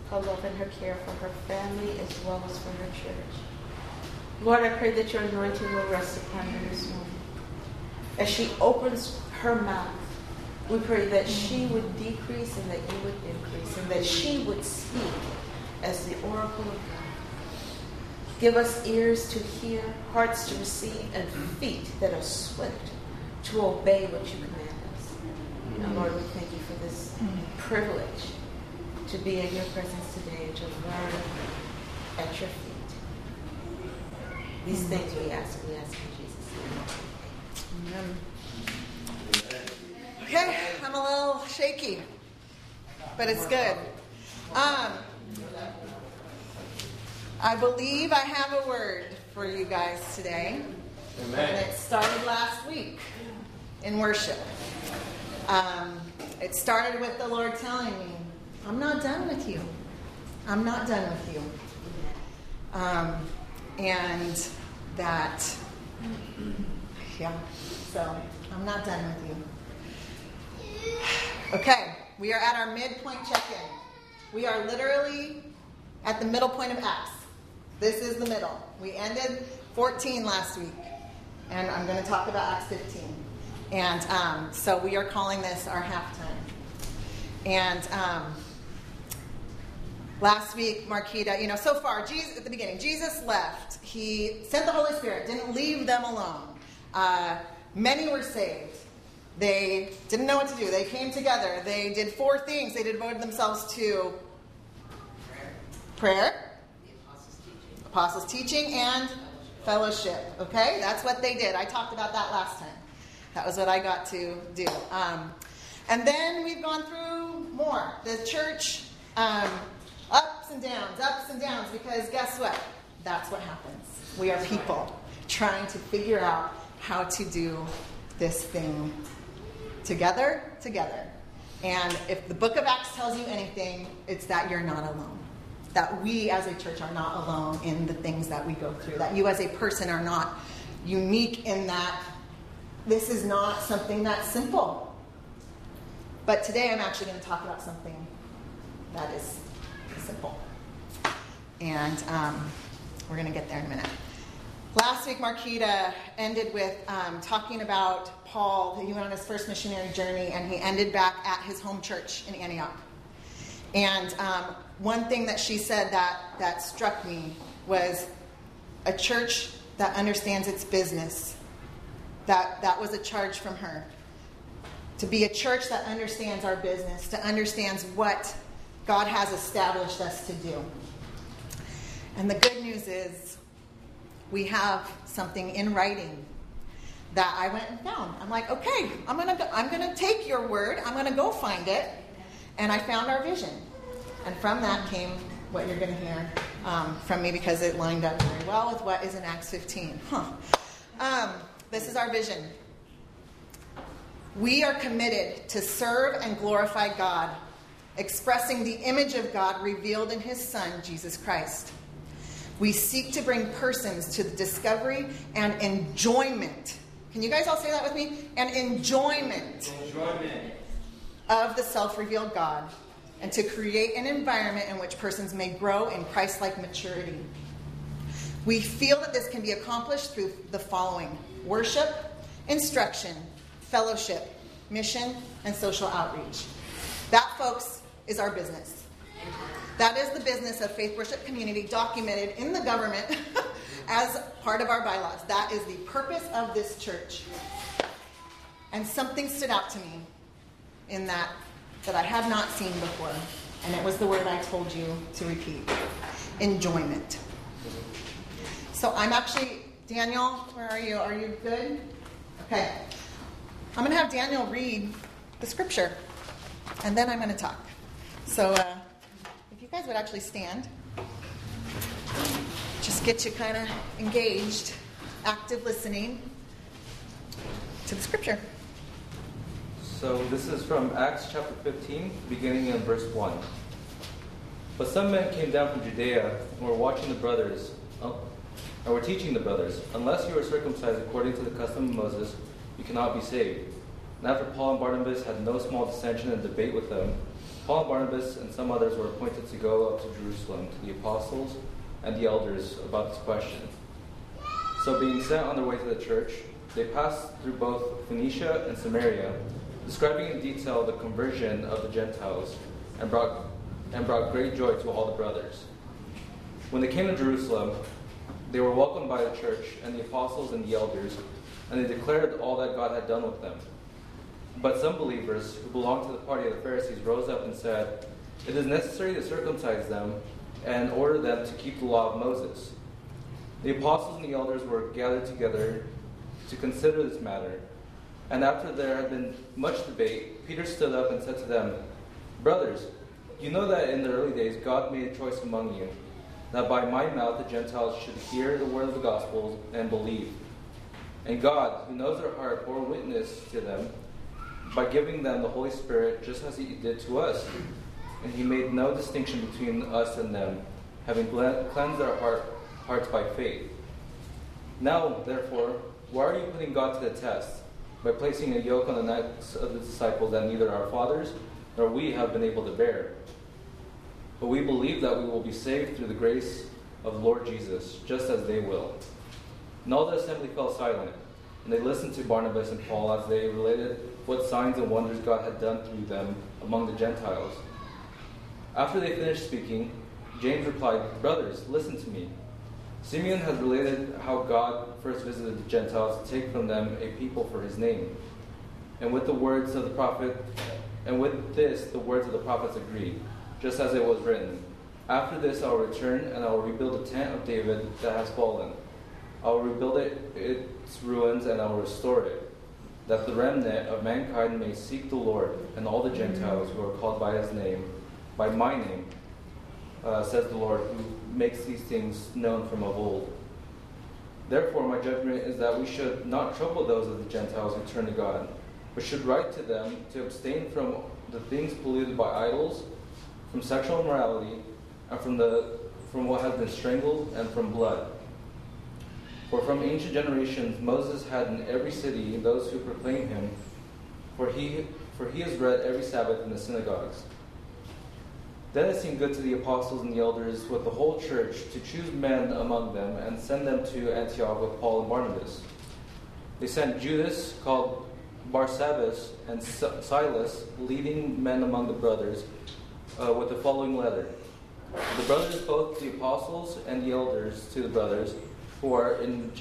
her love and her care for her family as well as for her church. Lord, I pray that your anointing will rest upon her this morning. As she opens her mouth, we pray that she would decrease and that you would increase, and that she would speak as the oracle of God. Give us ears to hear, hearts to receive, and feet that are swift to obey what you command us. And Lord, we thank you for this privilege to be in your presence today and to learn at your feet. These things we ask in Jesus' name. Amen. Okay, I'm a little shaky, but it's good. I believe I have a word for you guys today. Amen. And it started last week in worship. It started with the Lord telling me, I'm not done with you. I'm not done with you. And that, so I'm not done with you. Okay, we are at our midpoint check-in. We are literally at the middle point of Acts. This is the middle. We ended 14 last week, and I'm going to talk about Acts 15. And so we are calling this our halftime. And last week, Marquita, so far, Jesus, at the beginning, Jesus left. He sent the Holy Spirit, didn't leave them alone. Many were saved. They didn't know what to do. They came together. They did 4 things. They devoted themselves to prayer, apostles' teaching, and fellowship. Okay? That's what they did. I talked about that last time. That was what I got to do. And then we've gone through more. The church, ups and downs, because guess what? That's what happens. We are people trying to figure out how to do this thing together. And if the book of Acts tells you anything, it's that you're not alone. That we as a church are not alone in the things that we go through. That you as a person are not unique in that this is not something that's simple. But today I'm actually going to talk about something that is simple. And we're going to get there in a minute. Last week, Marquita ended with talking about Paul. He went on his first missionary journey, and he ended back at his home church in Antioch. And one thing that she said that struck me was a church that understands its business. That was a charge from her. To be a church that understands our business, to understands what God has established us to do. And the good news is we have something in writing that I went and found. I'm like, okay, I'm gonna take your word. I'm gonna go find it. And I found our vision. And from that came what you're going to hear from me, because it lined up very well with what is in Acts 15. This is our vision. We are committed to serve and glorify God, expressing the image of God revealed in his Son, Jesus Christ. We seek to bring persons to the discovery and enjoyment. Can you guys all say that with me? And enjoyment of the self-revealed God, and to create an environment in which persons may grow in Christ-like maturity. We feel that this can be accomplished through the following: worship, instruction, fellowship, mission, and social outreach. That, folks, is our business. That is the business of Faith Worship Community, documented in the government as part of our bylaws. That is the purpose of this church. And something stood out to me in that I had not seen before. And it was the word I told you to repeat. Enjoyment. So I'm actually, Daniel, where are you? Are you good? Okay. I'm going to have Daniel read the scripture. And then I'm going to talk. So if you guys would actually stand. Just get you kind of engaged, active listening to the scripture. So this is from Acts chapter 15, beginning in verse 1. But some men came down from Judea and were teaching the brothers, unless you are circumcised according to the custom of Moses, you cannot be saved. And after Paul and Barnabas had no small dissension and debate with them, Paul and Barnabas and some others were appointed to go up to Jerusalem to the apostles and the elders about this question. So being sent on their way to the church, they passed through both Phoenicia and Samaria, describing in detail the conversion of the Gentiles, and brought great joy to all the brothers. When they came to Jerusalem, they were welcomed by the church and the apostles and the elders, and they declared all that God had done with them. But some believers who belonged to the party of the Pharisees rose up and said, "It is necessary to circumcise them and order them to keep the law of Moses." The apostles and the elders were gathered together to consider this matter. And after there had been much debate, Peter stood up and said to them, "Brothers, you know that in the early days God made a choice among you, that by my mouth the Gentiles should hear the word of the gospel and believe. And God, who knows their heart, bore witness to them by giving them the Holy Spirit, just as he did to us. And he made no distinction between us and them, having cleansed their hearts by faith. Now, therefore, why are you putting God to the test, by placing a yoke on the necks of the disciples that neither our fathers nor we have been able to bear? But we believe that we will be saved through the grace of the Lord Jesus, just as they will." And all the assembly fell silent, and they listened to Barnabas and Paul as they related what signs and wonders God had done through them among the Gentiles. After they finished speaking, James replied, "Brothers, listen to me. Simeon has related how God first visited the Gentiles to take from them a people for his name. And with this the words of the prophets agree, just as it was written, 'After this I will return, and I will rebuild the tent of David that has fallen. I will rebuild its ruins, and I will restore it, that the remnant of mankind may seek the Lord, and all the Gentiles who are called by his name, by my name, says the Lord, who makes these things known from of old. Therefore my judgment is that we should not trouble those of the Gentiles who turn to God, but should write to them to abstain from the things polluted by idols, from sexual immorality, and from what has been strangled, and from blood. For from ancient generations Moses had in every city those who proclaim him, for he is read every Sabbath in the synagogues.' Then it seemed good to the apostles and the elders with the whole church to choose men among them and send them to Antioch with Paul and Barnabas. They sent Judas, called Barsabbas, and Silas, leading men among the brothers, with the following letter. The brothers, both the apostles and the elders, to the brothers who are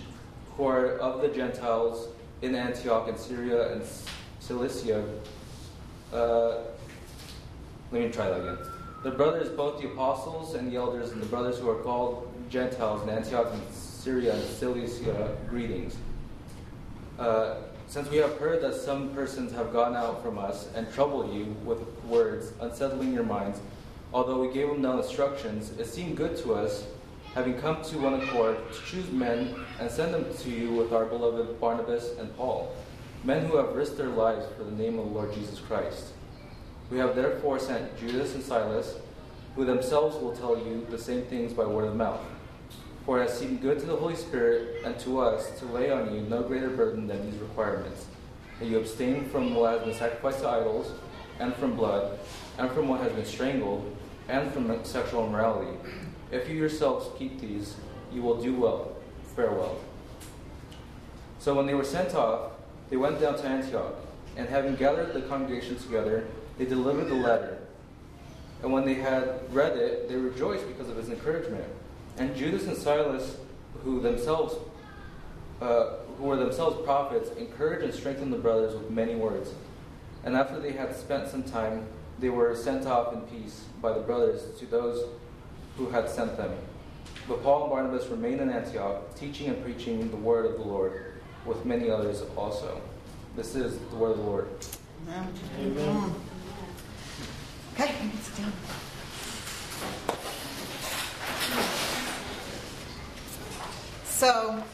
of the Gentiles in Antioch and Syria and Cilicia. Let me try that again. The brothers, both the apostles and the elders, and the brothers who are called Gentiles in Antioch and Syria and Cilicia, greetings. Since we have heard that some persons have gone out from us and troubled you with words, unsettling your minds, although we gave them no instructions, it seemed good to us, having come to one accord, to choose men and send them to you with our beloved Barnabas and Paul, men who have risked their lives for the name of the Lord Jesus Christ. We have therefore sent Judas and Silas, who themselves will tell you the same things by word of mouth. For it has seemed good to the Holy Spirit and to us to lay on you no greater burden than these requirements, that you abstain from what has been sacrificed to idols, and from blood, and from what has been strangled, and from sexual immorality. If you yourselves keep these, you will do well. Farewell." So when they were sent off, they went down to Antioch, and having gathered the congregation together, they delivered the letter. And when they had read it, they rejoiced because of his encouragement. And Judas and Silas, who were themselves prophets, encouraged and strengthened the brothers with many words. And after they had spent some time, they were sent off in peace by the brothers to those who had sent them. But Paul and Barnabas remained in Antioch, teaching and preaching the word of the Lord, with many others also. This is the word of the Lord. Amen. Amen. Okay, you can sit down. So,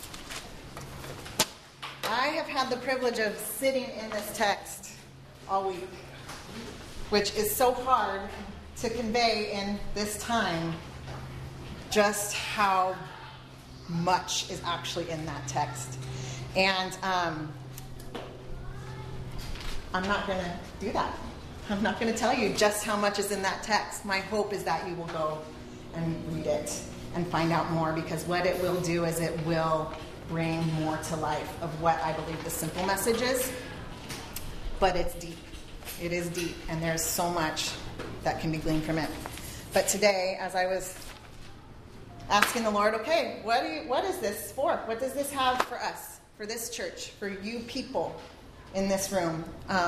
I have had the privilege of sitting in this text all week, which is so hard to convey in this time just how much is actually in that text. And I'm not going to do that. I'm not going to tell you just how much is in that text. My hope is that you will go and read it and find out more, because what it will do is it will bring more to life of what I believe the simple message is. But it's deep. It is deep, and there's so much that can be gleaned from it. But today, as I was asking the Lord, okay, what is this for? What does this have for us, for this church, for you people in this room?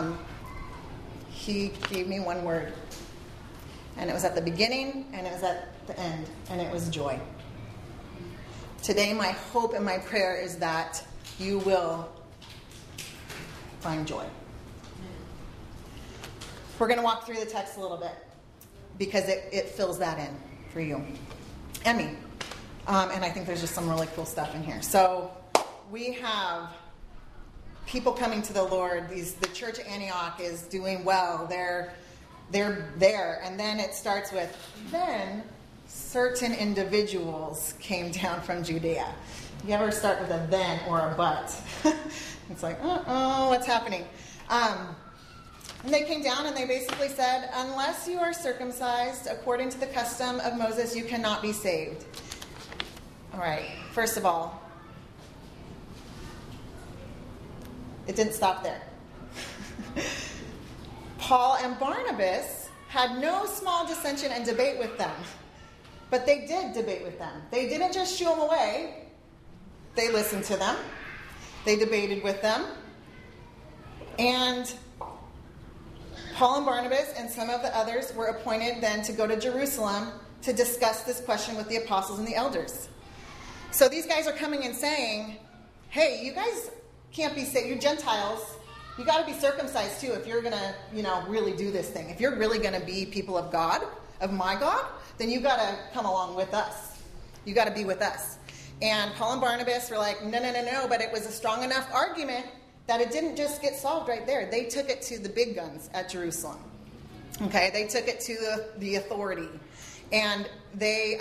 He gave me one word. And it was at the beginning, and it was at the end, and it was joy. Today, my hope and my prayer is that you will find joy. We're going to walk through the text a little bit, because it fills that in for you and me. And I think there's just some really cool stuff in here. So we have people coming to the Lord. The church at Antioch is doing well. They're there. And then it starts with, then certain individuals came down from Judea. You ever start with a then or a but? It's like, what's happening? And they came down and they basically said, unless you are circumcised according to the custom of Moses, you cannot be saved. All right, first of all, it didn't stop there. Paul and Barnabas had no small dissension and debate with them. But they did debate with them. They didn't just shoo them away. They listened to them. They debated with them. And Paul and Barnabas and some of the others were appointed then to go to Jerusalem to discuss this question with the apostles and the elders. So these guys are coming and saying, hey, you guys can't be saved. You Gentiles, you got to be circumcised too if you're going to, really do this thing. If you're really going to be people of God, of my God, then you got to come along with us. You got to be with us. And Paul and Barnabas were like, no, but it was a strong enough argument that it didn't just get solved right there. They took it to the big guns at Jerusalem. Okay, they took it to the authority. And they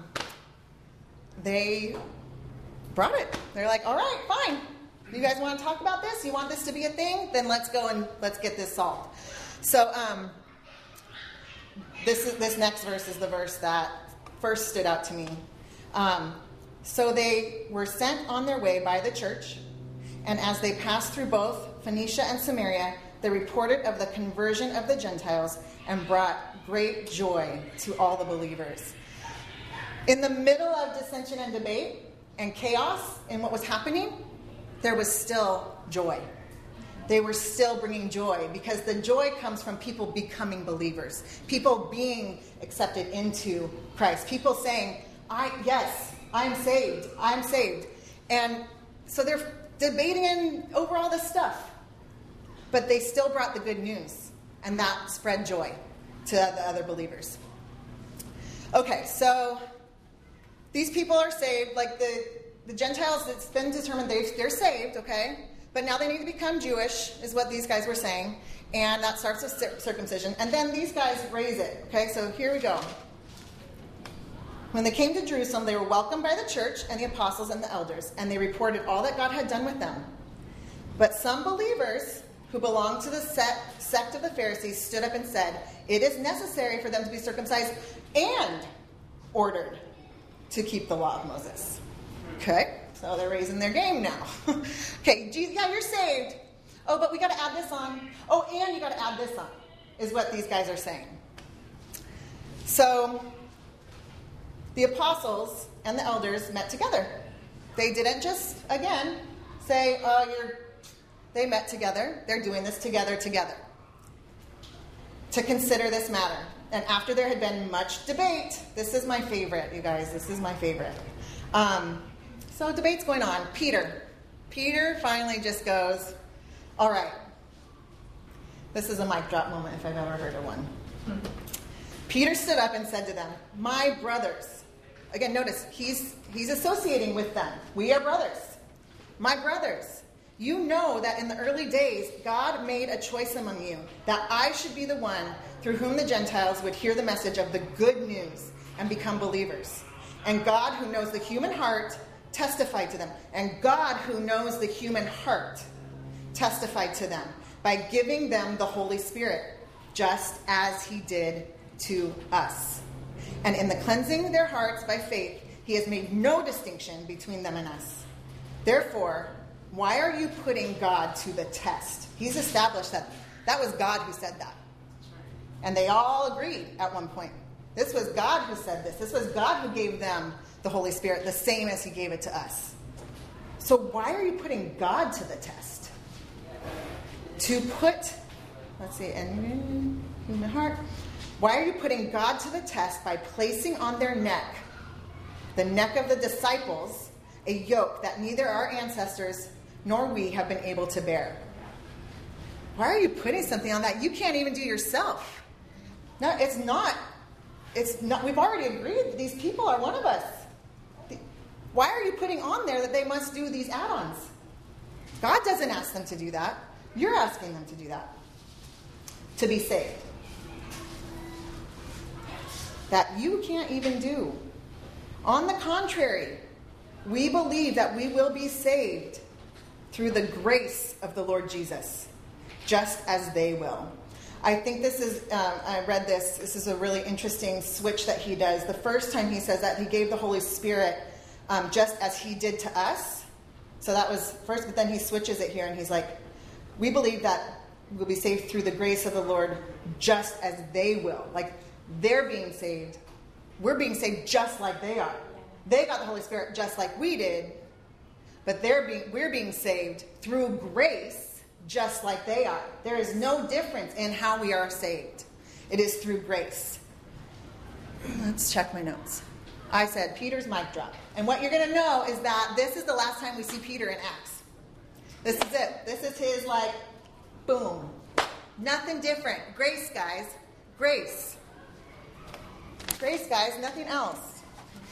brought it. They're like, all right, fine. You guys want to talk about this? You want this to be a thing? Then let's go and let's get this solved. So this next verse is the verse that first stood out to me. So they were sent on their way by the church, and as they passed through both Phoenicia and Samaria, they reported of the conversion of the Gentiles and brought great joy to all the believers. In the middle of dissension and debate and chaos in what was happening, there was still joy. They were still bringing joy, because the joy comes from people becoming believers, people being accepted into Christ, people saying, I'm saved. And so they're debating over all this stuff, but they still brought the good news, and that spread joy to the other believers. Okay, so these people are saved, like the Gentiles, it's been determined they're saved, okay? But now they need to become Jewish, is what these guys were saying. And that starts with circumcision. And then these guys raise it, okay? So here we go. When they came to Jerusalem, they were welcomed by the church and the apostles and the elders, and they reported all that God had done with them. But some believers who belonged to the sect of the Pharisees stood up and said, it is necessary for them to be circumcised and ordered to keep the law of Moses. Okay, so they're raising their game now. Okay, yeah, you're saved. Oh, but we got to add this on. Oh, and you got to add this on, is what these guys are saying. So the apostles and the elders met together. They didn't just, again, say, they met together. They're doing this together to consider this matter. And after there had been much debate, this is my favorite, you guys. This is my favorite. So debate's going on. Peter finally just goes, all right. This is a mic drop moment if I've ever heard of one. Peter stood up and said to them, my brothers. Again, notice, he's associating with them. We are brothers. My brothers, you know that in the early days, God made a choice among you, that I should be the one through whom the Gentiles would hear the message of the good news and become believers. And God, who knows the human heart, testified to them. And God, who knows the human heart, testified to them by giving them the Holy Spirit. just as he did to us. And in the cleansing their hearts by faith, he has made no distinction between them and us. Therefore, why are you putting God to the test? He's established that was God who said that. And they all agreed at one point. This was God who said this. This was God who gave them the Holy Spirit, the same as he gave it to us. So why are you putting God to the test? To put, in my heart. Why are you putting God to the test by placing on their neck, the neck of the disciples, a yoke that neither our ancestors nor we have been able to bear? Why are you putting something on that you can't even do yourself? No, it's not. We've already agreed that these people are one of us. Why are you putting on there that they must do these add-ons? God doesn't ask them to do that. You're asking them to do that. To be saved. That you can't even do. On the contrary, we believe that we will be saved through the grace of the Lord Jesus, just as they will. I think this is, I read this. This is a really interesting switch that he does. The first time he says that he gave the Holy Spirit just as he did to us. So that was first, but then he switches it here and he's like, we believe that we'll be saved through the grace of the Lord just as they will. Like they're being saved. We're being saved just like they are. They got the Holy Spirit just like we did, but we're being saved through grace just like they are. There is no difference in how we are saved. It is through grace. Let's check my notes. I said Peter's mic drop. And what you're going to know is that this is the last time we see Peter in Acts. This is it. This is his boom. Nothing different. Grace, guys. Grace. Grace, guys. Nothing else.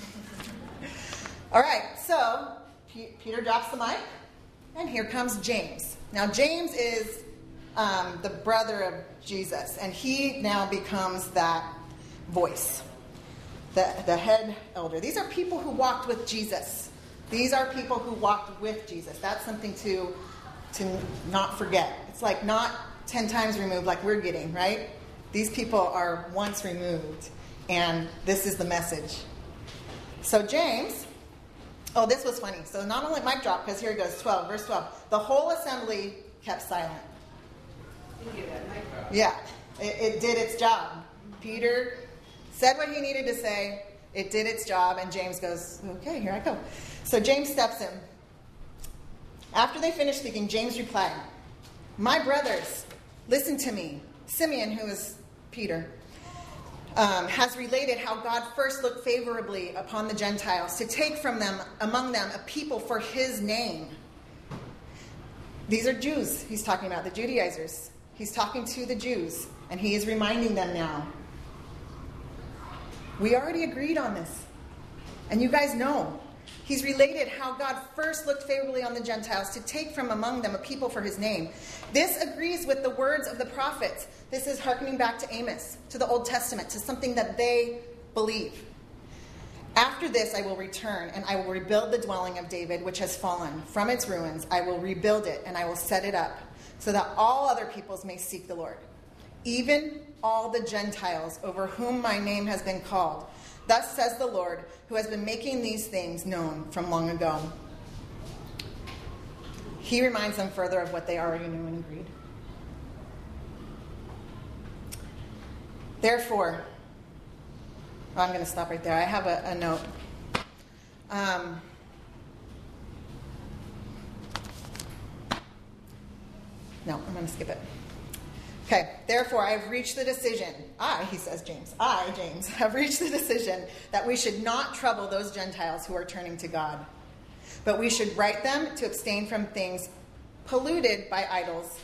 All right. So Peter drops the mic. And here comes James. Now, James is the brother of Jesus. And he now becomes that voice. The head elder. These are people who walked with Jesus. These are people who walked with Jesus. That's something to not forget. It's like not 10 times removed like we're getting, right? These people are once removed. And this is the message. So James, this was funny. So not only mic drop, because here it goes, 12, verse 12. The whole assembly kept silent. Yeah, it did its job. Peter said what he needed to say. It did its job. And James goes, okay, here I go. So James steps in. After they finished speaking, James replied, my brothers, listen to me. Simeon, who is Peter, has related how God first looked favorably upon the Gentiles to take from them, among them, a people for his name. These are Jews he's talking about, the Judaizers. He's talking to the Jews, and he is reminding them now. We already agreed on this. And you guys know. He's related how God first looked favorably on the Gentiles to take from among them a people for his name. This agrees with the words of the prophets. This is hearkening back to Amos, to the Old Testament, to something that they believe. After this I will return, and I will rebuild the dwelling of David, which has fallen. From its ruins I will rebuild it, and I will set it up, so that all other peoples may seek the Lord. Even all the Gentiles over whom my name has been called. Thus says the Lord, who has been making these things known from long ago. He reminds them further of what they already knew and agreed. Therefore, I'm going to stop right there. I have a note. No, I'm going to skip it. Okay, therefore I have reached the decision, James, have reached the decision that we should not trouble those Gentiles who are turning to God, but we should write them to abstain from things polluted by idols,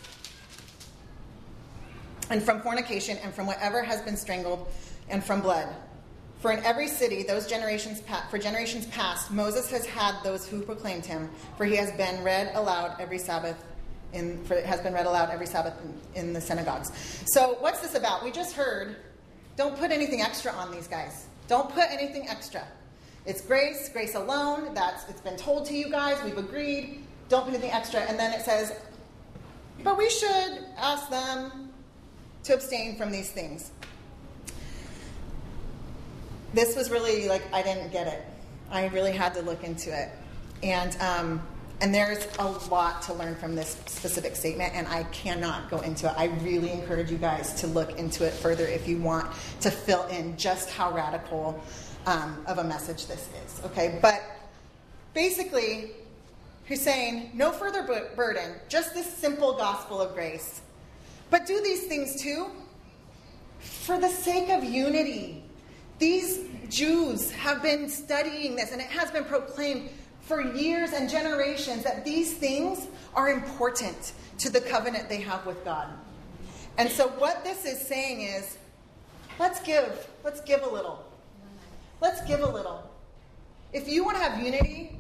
and from fornication, and from whatever has been strangled, and from blood. For in every city, for generations past, Moses has had those who proclaimed him, for he has been read aloud every Sabbath in the synagogues. So what's this about? We just heard, don't put anything extra on these guys. Don't put anything extra. It's grace alone. It's been told to you guys. We've agreed. Don't put anything extra. And then it says, but we should ask them to abstain from these things. This was really like, I didn't get it. I really had to look into it. And there's a lot to learn from this specific statement, and I cannot go into it. I really encourage you guys to look into it further if you want to fill in just how radical of a message this is. Okay, but basically, he's saying, no further burden, just this simple gospel of grace. But do these things too for the sake of unity. These Jews have been studying this, and it has been proclaimed for years and generations that these things are important to the covenant they have with God. And so what this is saying is, let's give a little. Let's give a little. If you want to have unity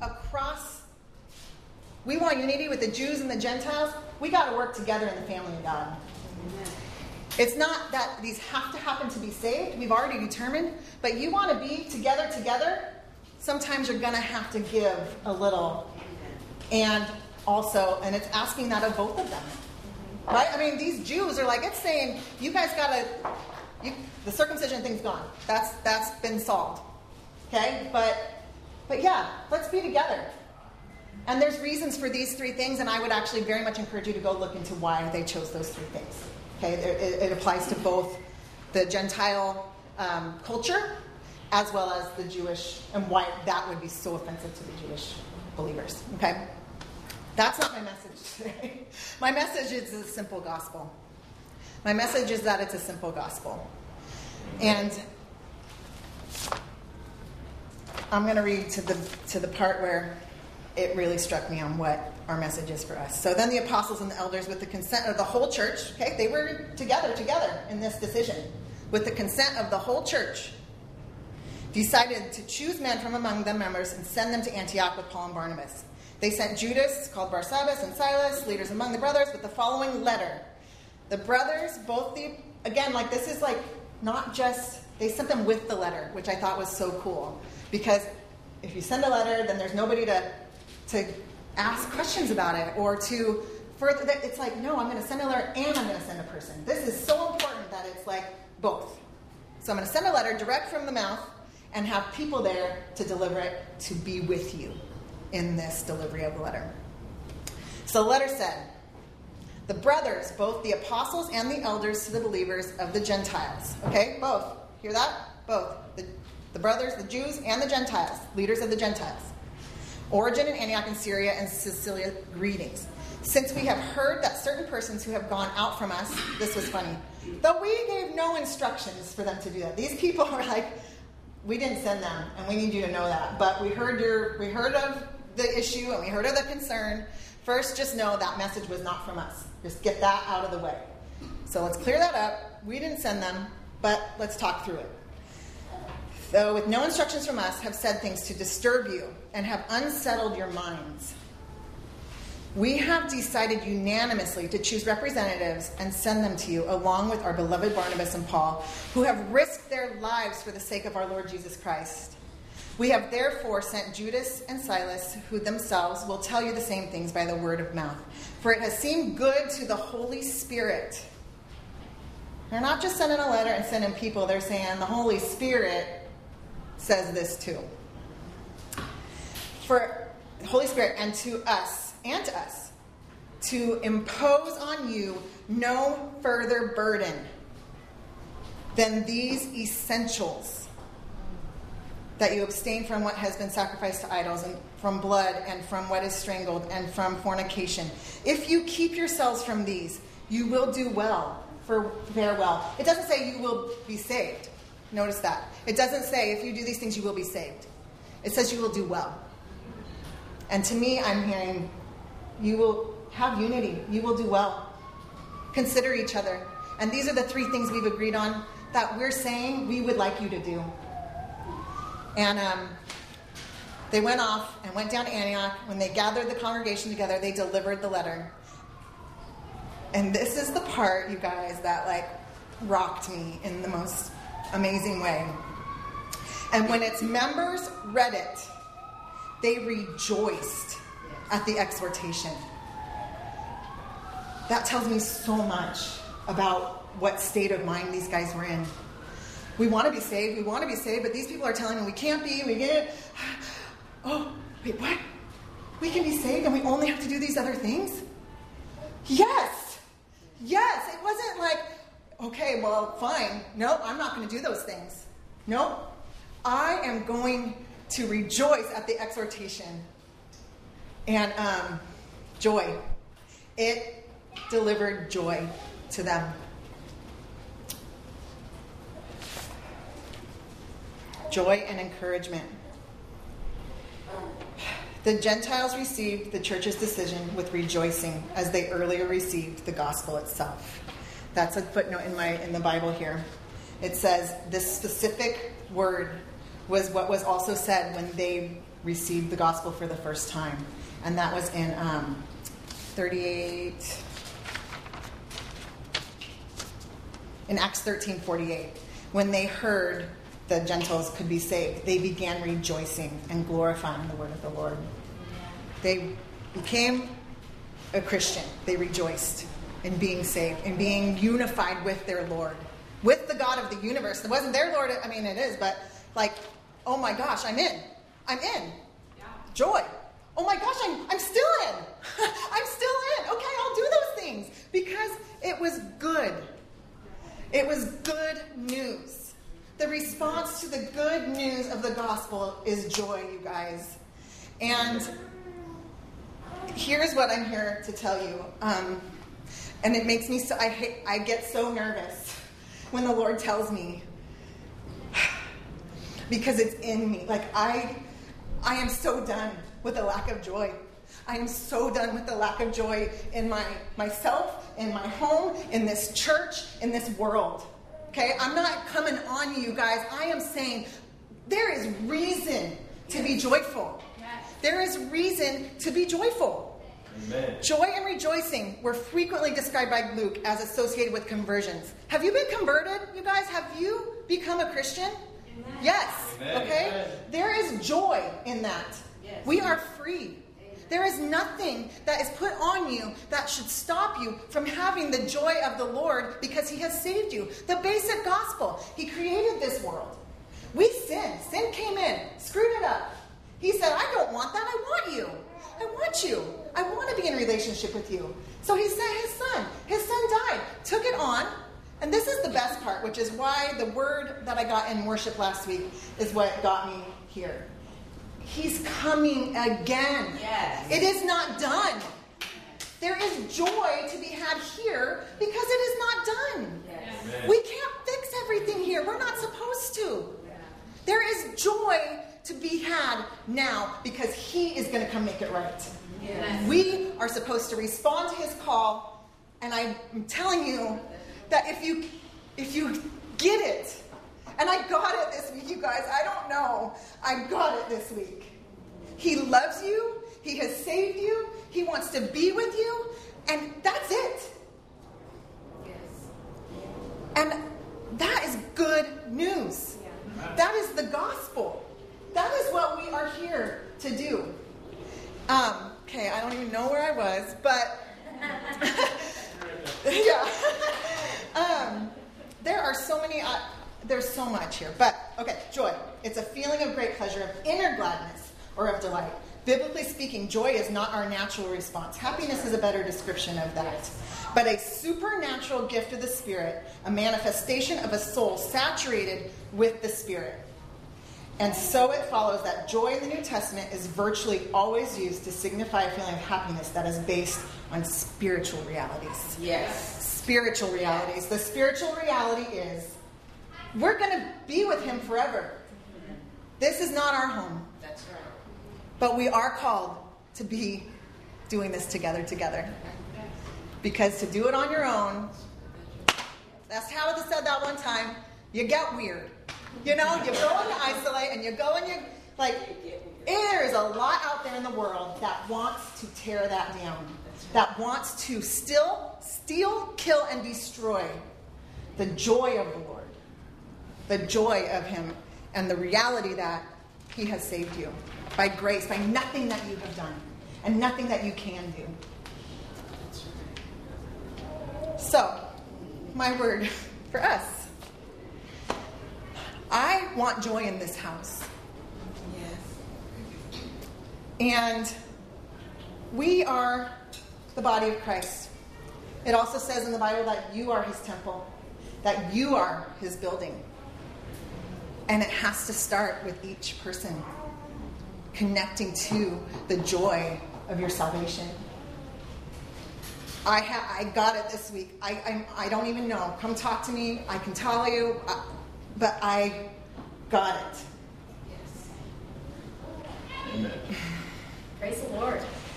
we want unity with the Jews and the Gentiles, we got to work together in the family of God. Amen. It's not that these have to happen to be saved. We've already determined. But you want to be together, sometimes you're going to have to give a little. And it's asking that of both of them. Right? I mean, these Jews are like, it's saying, you guys got to, the circumcision thing's gone. That's been solved. Okay? But yeah, let's be together. And there's reasons for these three things, and I would actually very much encourage you to go look into why they chose those three things. Okay? It applies to both the Gentile culture as well as the Jewish, and why that would be so offensive to the Jewish believers. Okay? That's not my message today. My message is a simple gospel. My message is that it's a simple gospel. And I'm going to read to the part where it really struck me on what our message is for us. So then the apostles and the elders, with the consent of the whole church, okay, they were together in this decision, with the consent of the whole church, decided to choose men from among the members and send them to Antioch with Paul and Barnabas. They sent Judas, called Barsabbas, and Silas, leaders among the brothers, with the following letter. The brothers, this is like not just, they sent them with the letter, which I thought was so cool. Because if you send a letter, then there's nobody to ask questions about it or to further. It's like, no, I'm going to send a letter and I'm going to send a person. This is so important that it's like both. So I'm going to send a letter direct from the mouth and have people there to deliver it, to be with you in this delivery of the letter. So the letter said, the brothers, both the apostles and the elders to the believers of the Gentiles. Okay, both. Hear that? Both. The brothers, the Jews, and the Gentiles, leaders of the Gentiles. Origin in Antioch and Syria and Cilicia, greetings. Since we have heard that certain persons who have gone out from us, this was funny, though we gave no instructions for them to do that. These people are like, we didn't send them, and we need you to know that. But we heard of the issue, and we heard of the concern. First, just know that message was not from us. Just get that out of the way. So let's clear that up. We didn't send them, but let's talk through it. Though with no instructions from us, have said things to disturb you and have unsettled your minds. We have decided unanimously to choose representatives and send them to you, along with our beloved Barnabas and Paul, who have risked their lives for the sake of our Lord Jesus Christ. We have therefore sent Judas and Silas, who themselves will tell you the same things by the word of mouth. For it has seemed good to the Holy Spirit. They're not just sending a letter and sending people. They're saying the Holy Spirit says this too. For the Holy Spirit and to us, to impose on you no further burden than these essentials, that you abstain from what has been sacrificed to idols, and from blood, and from what is strangled, and from fornication. If you keep yourselves from these, you will do well, fare well. It doesn't say you will be saved. Notice that. It doesn't say if you do these things, you will be saved. It says you will do well. And to me, I'm hearing you will have unity. You will do well. Consider each other. And these are the three things we've agreed on that we're saying we would like you to do. And they went off and went down to Antioch. When they gathered the congregation together, they delivered the letter. And this is the part, you guys, that rocked me in the most amazing way. And when its members read it, they rejoiced at the exhortation. That tells me so much about what state of mind these guys were in. We want to be saved, but these people are telling me we can't be, oh, wait, what? We can be saved and we only have to do these other things? Yes! Yes! It wasn't like, okay, well, fine. Nope, I'm not going to do those things. Nope. I am going to rejoice at the exhortation. And joy. It delivered joy to them. Joy and encouragement. The Gentiles received the church's decision with rejoicing as they earlier received the gospel itself. That's a footnote in the Bible here. It says this specific word was what was also said when they received the gospel for the first time. And that was in 38... in Acts 13:48. When they heard the Gentiles could be saved, they began rejoicing and glorifying the word of the Lord. They became a Christian. They rejoiced in being saved and being unified with their Lord, with the God of the universe. It wasn't their Lord, I mean it is, but like, oh my gosh, I'm in. Joy. Oh my gosh, I'm still in. I'm still in. Okay, I'll do those things because it was good. It was good news. The response to the good news of the gospel is joy, you guys. And here's what I'm here to tell you. And it makes me so, I get so nervous when the Lord tells me, because it's in me. Like I am so done with the lack of joy. I am so done with the lack of joy in myself, in my home, in this church, in this world. Okay? I'm not coming on you guys. I am saying there is reason to be joyful. There is reason to be joyful. Amen. Joy and rejoicing were frequently described by Luke as associated with conversions. Have you been converted, you guys? Have you become a Christian? Amen. Yes. Amen. Okay? Amen. There is joy in that. Yes. We are free. There is nothing that is put on you that should stop you from having the joy of the Lord because He has saved you. The basic gospel. He created this world. We sinned. Sin came in, screwed it up. He said, I don't want that. I want you. I want you. I want to be in relationship with you. So He sent His Son. His Son died, took it on. And this is the best part, which is why the word that I got in worship last week is what got me here. He's coming again. Yes. It is not done. There is joy to be had here because it is not done. Yes. We can't fix everything here. We're not supposed to. There is joy to be had now because He is going to come make it right. Yes. We are supposed to respond to His call, and I'm telling you that if you get it, and I got it this week, you guys. I don't know. I got it this week. He loves you. He has saved you. He wants to be with you. And that's it. Yes. And that is good news. That is the gospel. That is what we are here to do. Okay, I don't even know where I was, but yeah. There are so many... There's so much here. But, okay, joy. It's a feeling of great pleasure, of inner gladness, or of delight. Biblically speaking, joy is not our natural response. Happiness is a better description of that. But a supernatural gift of the Spirit, a manifestation of a soul saturated with the Spirit. And so it follows that joy in the New Testament is virtually always used to signify a feeling of happiness that is based on spiritual realities. Yes. Spiritual realities. The spiritual reality is we're going to be with Him forever. This is not our home. That's right. But we are called to be doing this together. Because to do it on your own, that's how it said that one time, you get weird. You know, you go and you isolate and you go and you, like, there is a lot out there in the world that wants to tear that down. That wants to steal, kill, and destroy the joy of the Lord. The joy of Him and the reality that He has saved you by grace, by nothing that you have done and nothing that you can do. So, my word for us. I want joy in this house. Yes. And we are the body of Christ. It also says in the Bible that you are his temple, that you are his building. And it has to start with each person connecting to the joy of your salvation. I got it this week. I don't even know. Come talk to me. I can tell you. But I got it. Yes. Amen. Praise the Lord.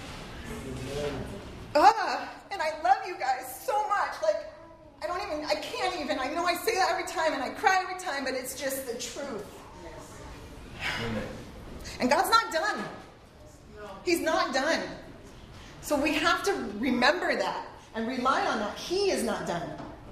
And I love you guys so much. Like, I can't even. I know I say that every time and I cry every time, but it's just the truth. Amen. And God's not done. He's not done. So we have to remember that and rely on that. He is not done.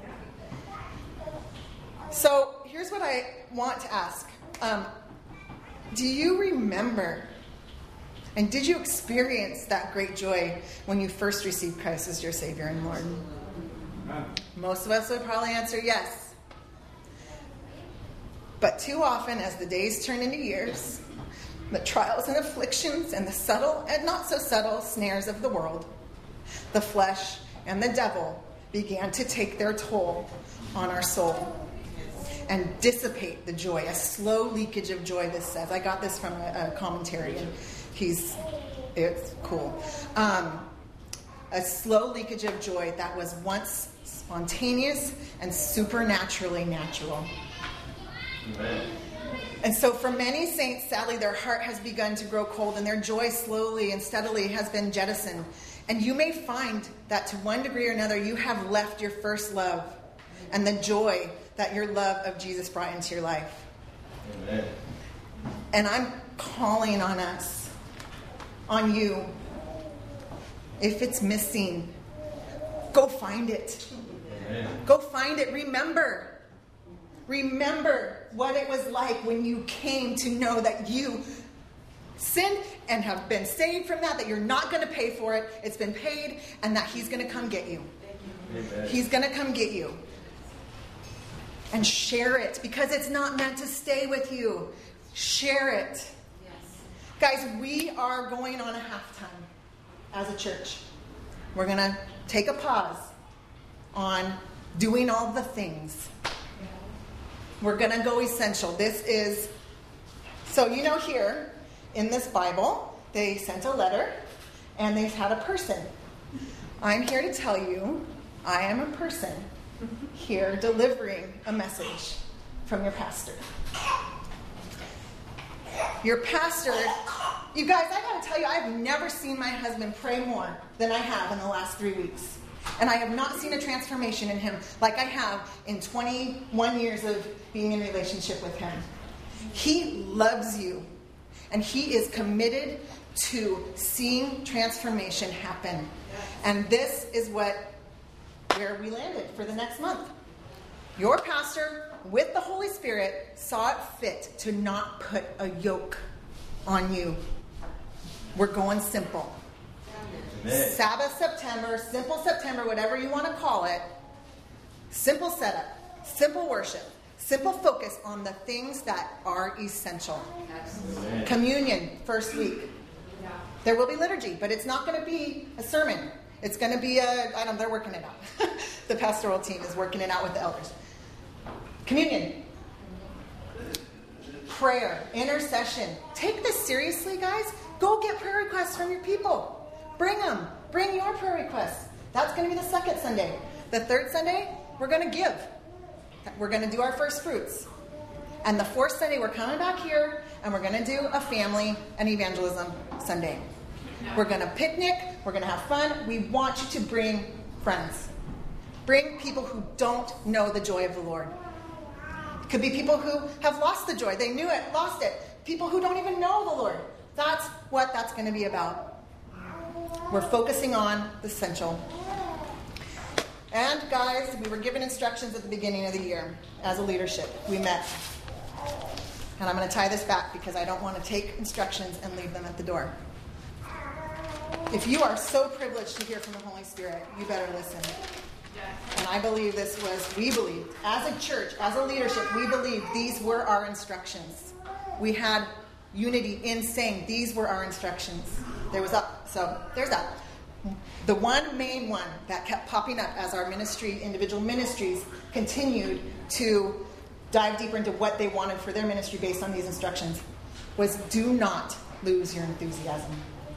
So here's what I want to ask. Do you remember and did you experience that great joy when you first received Christ as your Savior and Lord? Most of us would probably answer yes. But too often, as the days turn into years, the trials and afflictions and the subtle and not so subtle snares of the world, the flesh and the devil began to take their toll on our soul and dissipate the joy, a slow leakage of joy, this says. I got this from a commentary, and it's cool. A slow leakage of joy that was once spontaneous and supernaturally natural. Amen. And so for many saints, sadly, their heart has begun to grow cold and their joy slowly and steadily has been jettisoned. And you may find that to one degree or another, you have left your first love and the joy that your love of Jesus brought into your life. Amen. And I'm calling on us, on you. If it's missing, go find it. Amen. Go find it. Remember what it was like when you came to know that you sinned and have been saved from that you're not going to pay for it. It's been paid, and that he's going to come get you. Amen. He's going to come get you. And share it, because it's not meant to stay with you. Share it. Yes. Guys, we are going on a halftime as a church. We're going to take a pause on doing all the things. We're going to go essential. This is, so here in this Bible, they sent a letter and they had a person. I'm here to tell you, I am a person here delivering a message from your pastor. Your pastor, you guys, I got to tell you, I've never seen my husband pray more than I have in the last 3 weeks. And I have not seen a transformation in him like I have in 21 years of being in relationship with him. He loves you. And he is committed to seeing transformation happen. And this is where we landed for the next month. Your pastor, with the Holy Spirit, saw it fit to not put a yoke on you. We're going simple. Amen. Sabbath September, simple September, whatever you want to call it. Simple setup, simple worship, simple focus on the things that are essential. Amen. Communion, first week. There will be liturgy, but it's not going to be a sermon. It's going to be they're working it out. The pastoral team is working it out with the elders. Communion. Prayer, intercession. Take this seriously, guys. Go get prayer requests from your people. Bring them. Bring your prayer requests. That's going to be the second Sunday. The third Sunday, we're going to give. We're going to do our first fruits. And the fourth Sunday, we're coming back here, and we're going to do a family and evangelism Sunday. We're going to picnic. We're going to have fun. We want you to bring friends. Bring people who don't know the joy of the Lord. It could be people who have lost the joy. They knew it, lost it. People who don't even know the Lord. That's what that's going to be about. We're focusing on the essential. And guys, we were given instructions at the beginning of the year as a leadership. We met. And I'm going to tie this back because I don't want to take instructions and leave them at the door. If you are so privileged to hear from the Holy Spirit, you better listen. And I believe we believed, as a church, as a leadership, we believed these were our instructions. We had unity in saying these were our instructions. There's that. The one main one that kept popping up as our individual ministries continued to dive deeper into what they wanted for their ministry based on these instructions was do not lose your enthusiasm.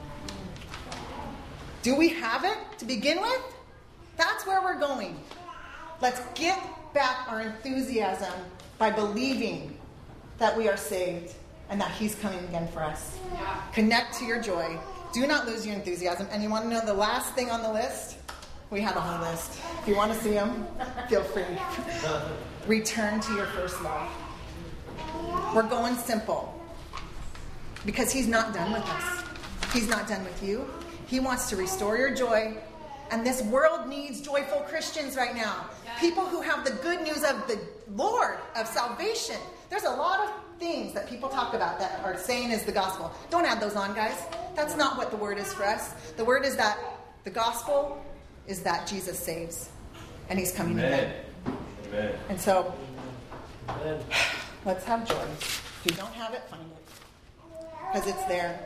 Do we have it to begin with? That's where we're going. Let's get back our enthusiasm by believing that we are saved and that he's coming again for us. Yeah. Connect to your joy. Do not lose your enthusiasm. And you want to know the last thing on the list? We had a whole list. If you want to see them, feel free. Return to your first love. We're going simple. Because he's not done with us. He's not done with you. He wants to restore your joy. And this world needs joyful Christians right now. People who have the good news of the Lord, of salvation. There's a lot of things that people talk about that are saying is the gospel. Don't add those on, guys. That's not what the word is for us. The word is that the gospel is that Jesus saves. And he's coming again. Amen. And so, let's have joy. If you don't have it, find it. Because it's there.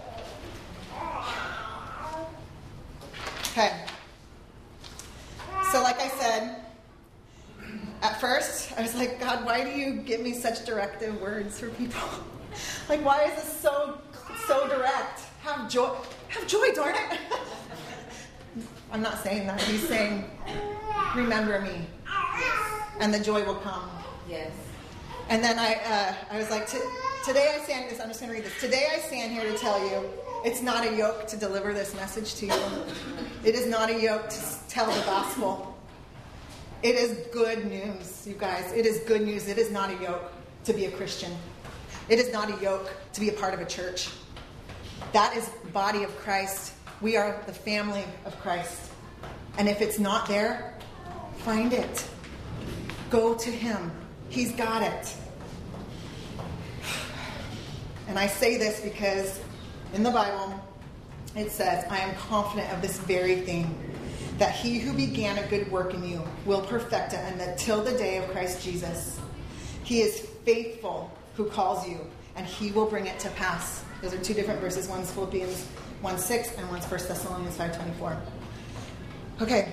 Okay. So like I said, at first, I was like, God, why do you give me such directive words for people? Like, why is this so direct? Have joy. Have joy, darn it. I'm not saying that. He's saying, remember me. And the joy will come. Yes. And then I was like, today I stand this. I'm just going to read this. Today I stand here to tell you, it's not a yoke to deliver this message to you. It is not a yoke to tell the gospel. It is good news, you guys. It is good news. It is not a yoke to be a Christian. It is not a yoke to be a part of a church. That is the body of Christ. We are the family of Christ. And if it's not there, find it. Go to him. He's got it. And I say this because in the Bible, it says, I am confident of this very thing, that he who began a good work in you will perfect it until the day of Christ Jesus. He is faithful who calls you, and he will bring it to pass. Those are two different verses. One's Philippians 1:6 and one's 1 Thessalonians 5:24. Okay.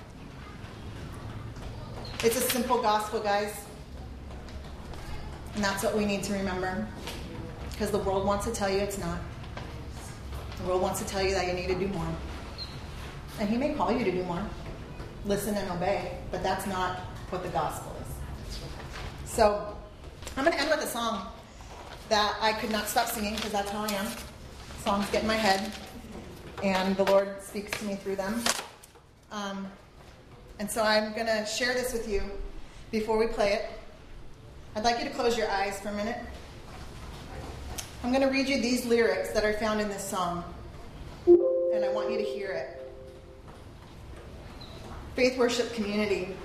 It's a simple gospel, guys. And that's what we need to remember. Because the world wants to tell you it's not. The world wants to tell you that you need to do more. And he may call you to do more. Listen and obey. But that's not what the gospel is. So, I'm going to end with a song that I could not stop singing because that's how I am. Songs get in my head. And the Lord speaks to me through them. And so I'm going to share this with you before we play it. I'd like you to close your eyes for a minute. I'm going to read you these lyrics that are found in this song. And I want you to hear it. Faith Worship Community.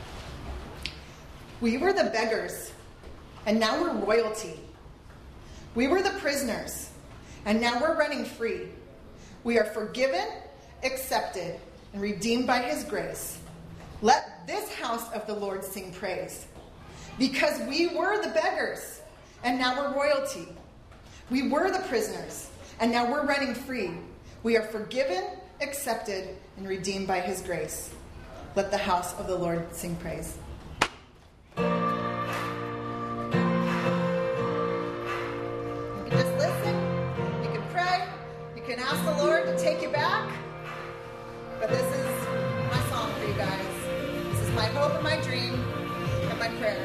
We were the beggars, and now we're royalty. We were the prisoners, and now we're running free. We are forgiven, accepted, and redeemed by his grace. Let this house of the Lord sing praise. Because we were the beggars, and now we're royalty. We were the prisoners, and now we're running free. We are forgiven, accepted, and redeemed by his grace. Let the house of the Lord sing praise. You can just listen. You can pray. You can ask the Lord to take you back. But this is my song for you guys. This is my hope and my dream and my prayer.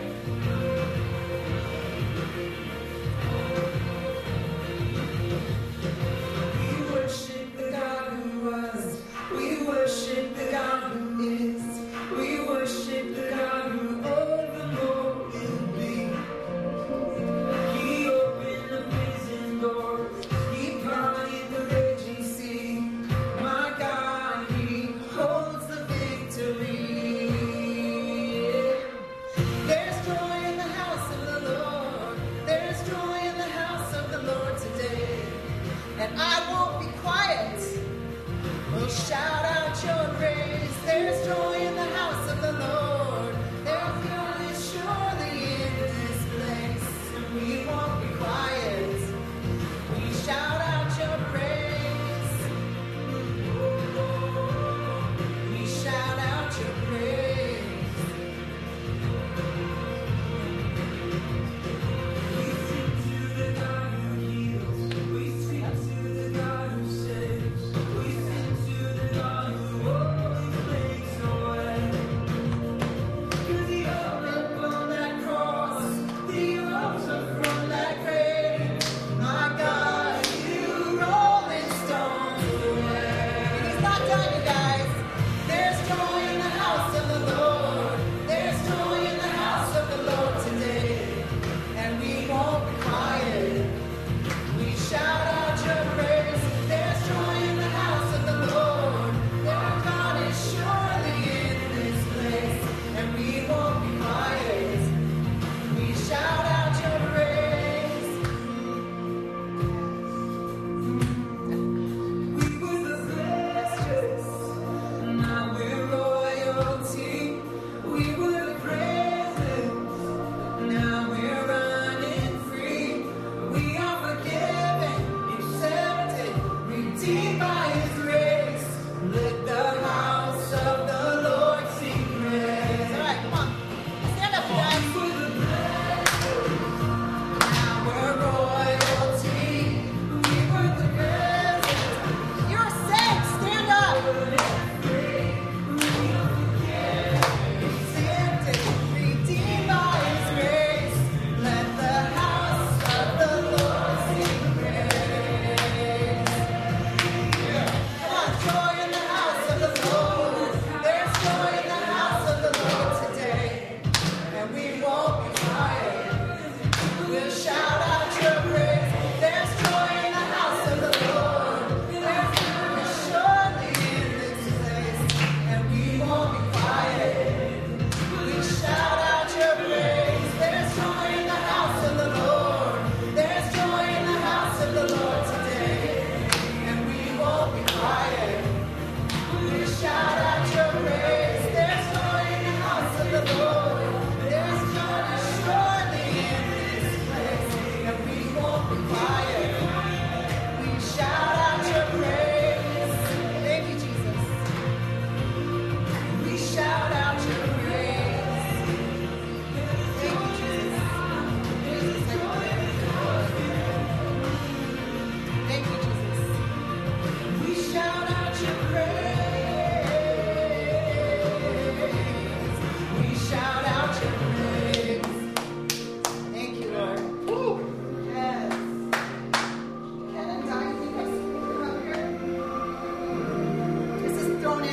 We worship the God who was. We worship the God who is. We worship the God who evermore will be. He opened the prison doors. He parted the raging sea.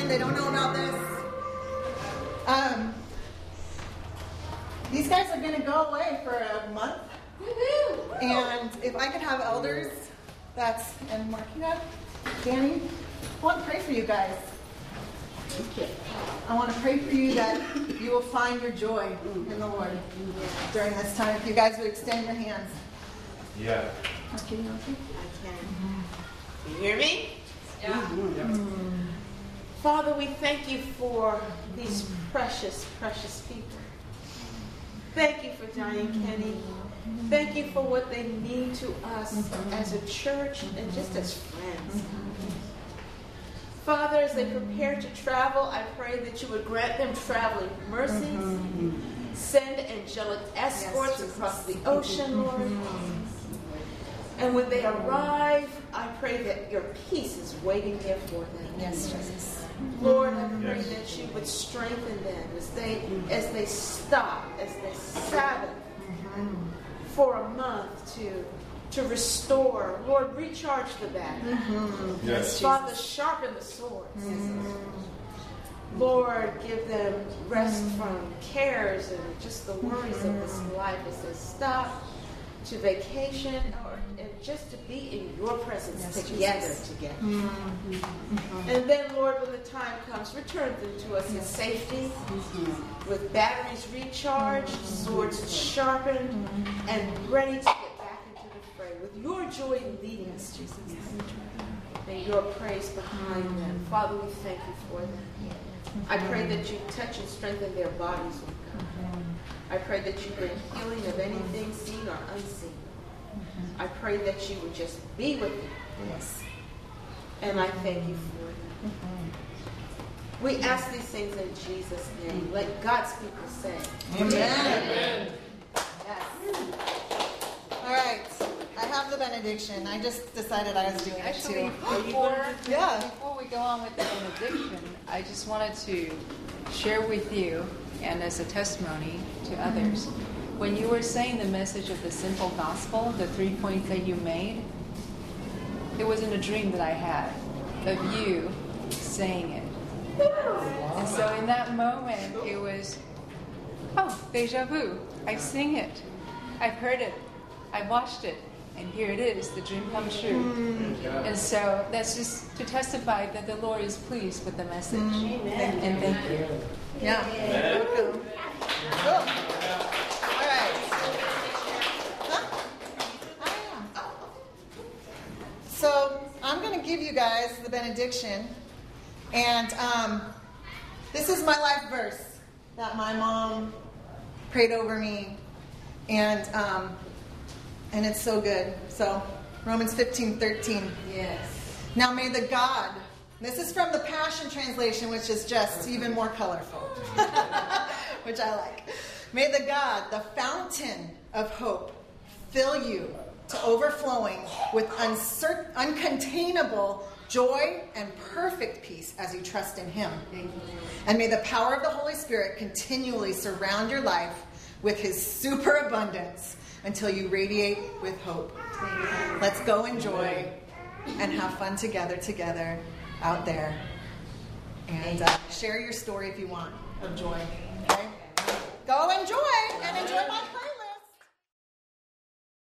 They don't know about this. These guys are going to go away for a month. And if I could have elders, and Marquita, Danny, I want to pray for you guys. I want to pray for you that you will find your joy in the Lord during this time. If you guys would extend your hands. Yeah. Marquita, I can. You hear me? Yeah. Father, we thank you for these precious, precious people. Thank you for Johnny and Kenny. Thank you for what they mean to us as a church and just as friends. Father, as they prepare to travel, I pray that you would grant them traveling mercies. Send angelic escorts across the ocean, Lord. And when they arrive, I pray that your peace is waiting there for them. Yes, Jesus. Lord, I pray that you would strengthen them as they stop, as they Sabbath for a month to restore. Lord, recharge the battery. Yes. Father, sharpen the swords. Lord, give them rest from cares and just the worries of this life as they stop to vacation and just to be in your presence together. And then, Lord, when the time comes, return them to us in safety, with batteries recharged, swords sharpened, and ready to get back into the fray. With your joy leading us, Jesus, and your praise behind them. Father, we thank you for them. I pray that you touch and strengthen their bodies, Lord God. I pray that you bring healing of anything seen or unseen. I pray that you would just be with them. Yes. And I thank you for them. We ask these things in Jesus' name. Let God's people say. Amen. Yes. All right. I have the benediction. I just decided I was doing it Actually, too. before we go on with the benediction, I just wanted to share with you, and as a testimony to others, when you were saying the message of the simple gospel, the 3 points that you made, it was in a dream that I had of you saying it. And so in that moment, it was, deja vu. I've seen it. I've heard it. I've watched it. And here it is, the dream comes true. And so that's just to testify that the Lord is pleased with the message. And thank you. Yeah. Welcome. Cool. All right. So I'm going to give you guys the benediction. And this is my life verse that my mom prayed over me. And it's so good. So Romans 15:13. Yes. Now may the God, this is from the Passion Translation, which is just even more colorful, which I like. May the God, the fountain of hope, fill you to overflowing with uncontainable joy and perfect peace as you trust in Him. And may the power of the Holy Spirit continually surround your life with His superabundance until you radiate with hope. Let's go enjoy and have fun together out there. And share your story if you want of joy. Okay? Go enjoy and enjoy my